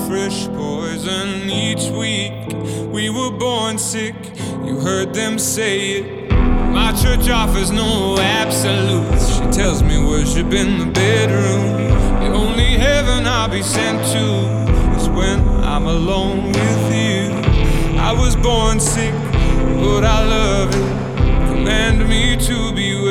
fresh poison each week. We were born sick, you heard them say it. My church offers no absolutes. She tells me worship in the bedroom. The only heaven I'll be sent to is when I'm alone with you. I was born sick, but I love it. Command me to be well.